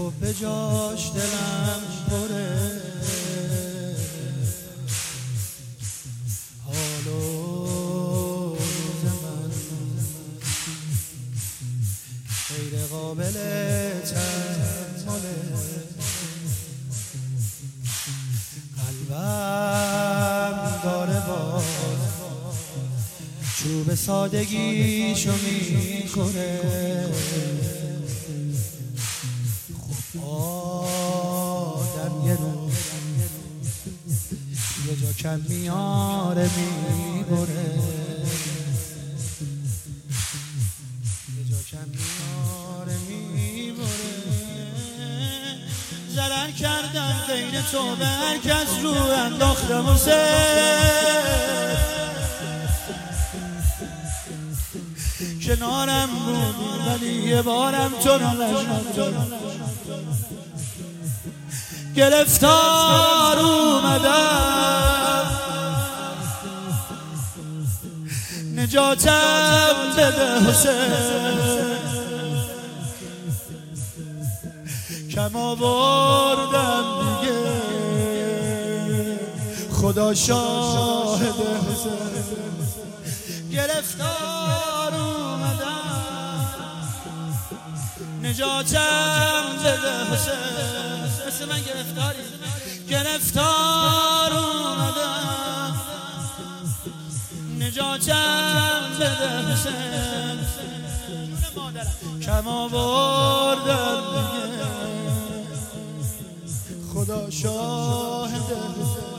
خب به جاش دلم پره، حال و روز من غیر قابل تحمله، قلبم داره باز چوب سادگیشو میخوره. خب آدم یه روز یه جا کم میاره میبره، یه جا کم میاره میبره. ضرر کردم بین تو به هر کس رو انداختم و کنارم بودی ولی یه بارم تو رو نشناختم، گرفتار اومدم نجاتم بده حسین، کم آوردم دیگه خدا شاهد حسین، گرفتار اومدم نجاتم بده حسین. مثل من گرفتاری، گرفتار اومدم نجاتم بده حسین، کم آوردم دیگه خدا شاهد حسین.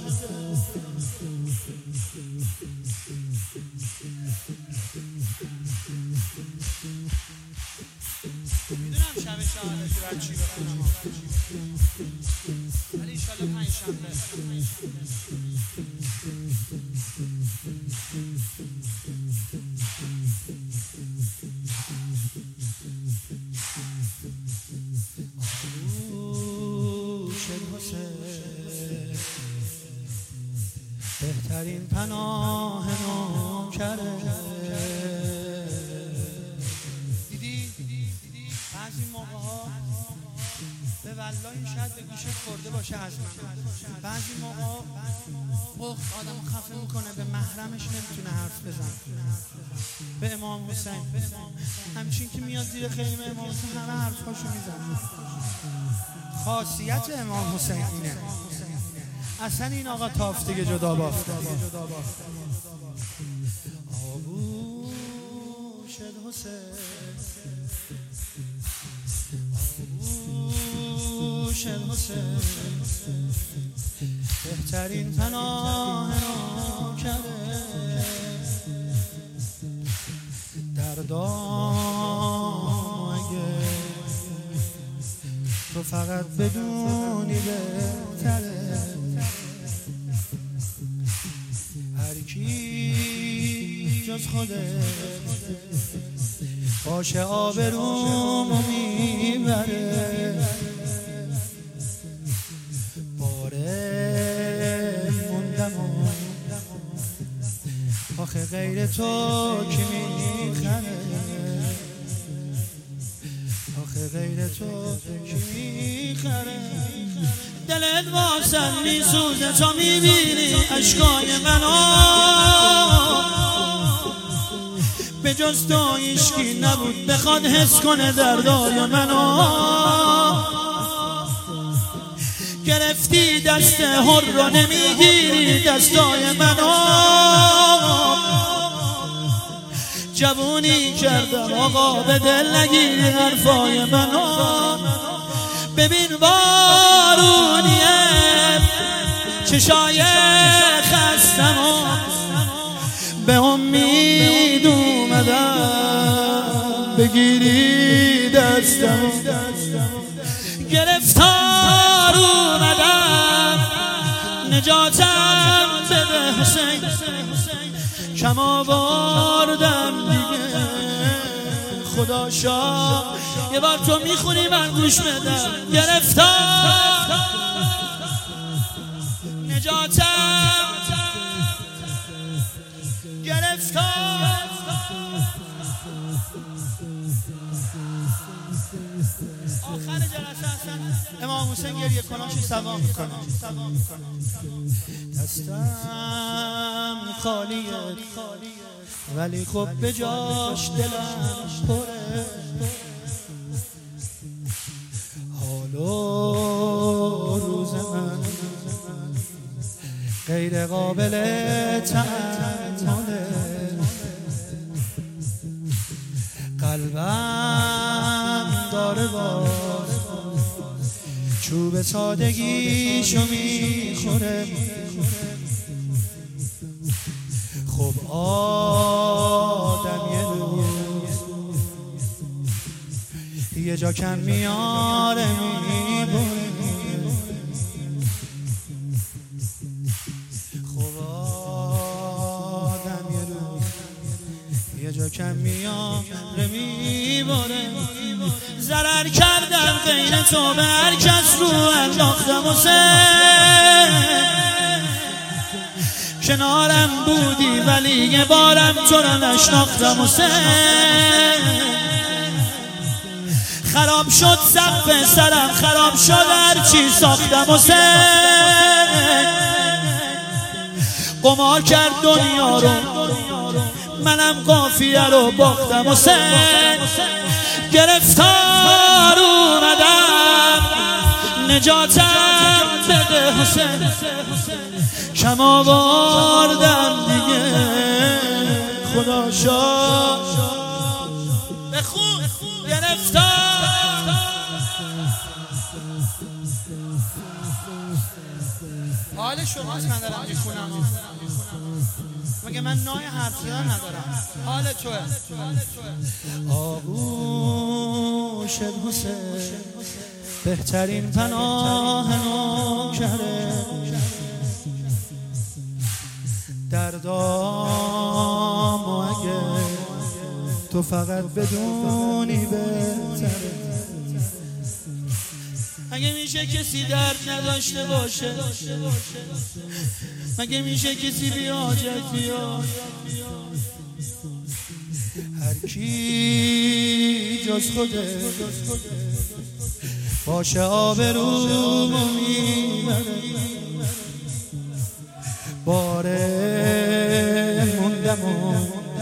میدونم شب شهادتی باید چی بخونم ولی ایشالله 5 شنبه بهترین پناه نوکره. دیدی بعضی موقع‌ها به والله این شاید به گوشت خورده باشه از من، بعضی موقع‌ها بخت آدم خفه میکنه به محرمش نمیتونه حرف بزن. به امام حسین همچین که میاد زیر خیمه امام حسین همه حرفاشو میزنه. خاصیت امام حسین اینه، اصلا این آقا تافتگی جدا بافته. آغوش حسین، آغوش حسین بهترین پناه نوکره. دردام اگه تو فقط بدونی بهتره، هر کی جز خودت باشه آبرومو میبره. باره موندم آخه غیر تو کی میخره، آخه غیر تو کی میخره. دلت واسم میسوزه تا میبینی اشکای منو، به جز تو هیچکی نبود بخواد حس کنه دردای منو. گرفتی دست هر رو نمیگیری دستای منو، جوونی کردم آقا به دل نگیری حرفای منو. ببین بارونیه چشای خستم و به امید اومدم بگیری دستم، گرفتار اومدم نجاتم بده حسین، کم آوردم دیگه خدا شاه. یه بار تو میخونی من گوش بدم. گرفتار نجاتم، گرفتار آخر جلسه اصلا امام حسین گریه کناشو سوا میکنه. دستم خالیه ولی خب به جاش دلم پره، حال و روز من غیر قابل تحمله، قلبم داره با چوب سادگیشو میخوره. خب آدم یه روز یه جا کم میاره میبره، خب آدم یه روز یه جا کم میاره میبره. ضرر کردم بین تو به هر کس رو انداختم و کنارم بودی ولی یه بارم تو رو نشناختم و خراب شد سقف سرم، خراب شد هرچی ساختم و قمار کرد دنیا رو منم قافیه رو باختم و گرفتار اومدم نجاتم بده حسین، کم آوردم دیگه خدا شاد بخون گرفتار. حال شماست من دارم میخونم، مگه من نای حرفی ها ندارم، حال توه. آغوش حسین بهترین پناه نوکره، دردام و اگه تو فقط بدونی بهتره. مگه میشه کسی درد نداشته باشه؟ مگه میشه کسی بی حاجت بیاد؟ هر کی جز خوده باشه آبرومو میبره، باره موندم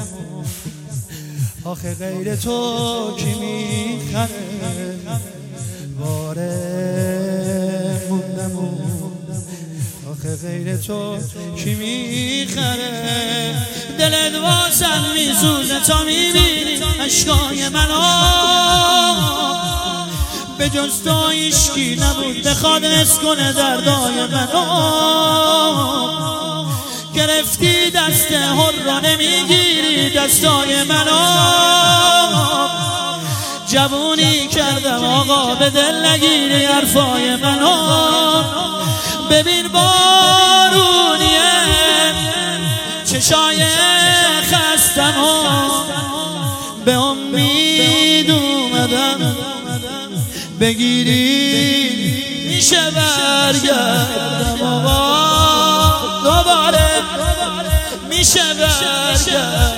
آخه غیر تو کی میخره، باره موندم آخه غیر تو کی میخره. دلت واسم میسوزه تا میبینی اشکای منو، به جز تو هیچکی نبود بخواد حس کنه دردای منو. گرفتی دست هر را نمیگیری دستای منو، جوونی کردم آقا به دل نگیری حرفای منو. ببین بارونیه چشای خستم و به امید اومدم بگیری میشه برگردم آقا دوباره میشه برگردم.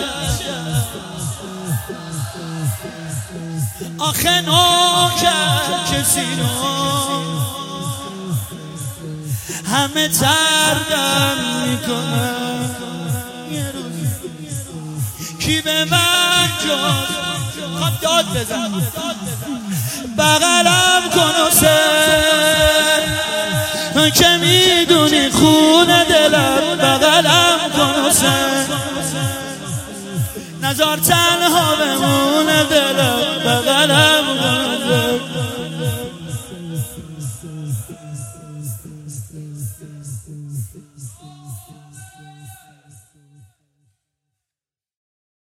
آخه نوکر کسی رو همه تردم میکنن، کی به من جاد خواب داد بزن بغلم کن و سر که میدونی خون دلم، بغلم کن و سر نزار تنها بمونه دلم، بغلم کن و سر.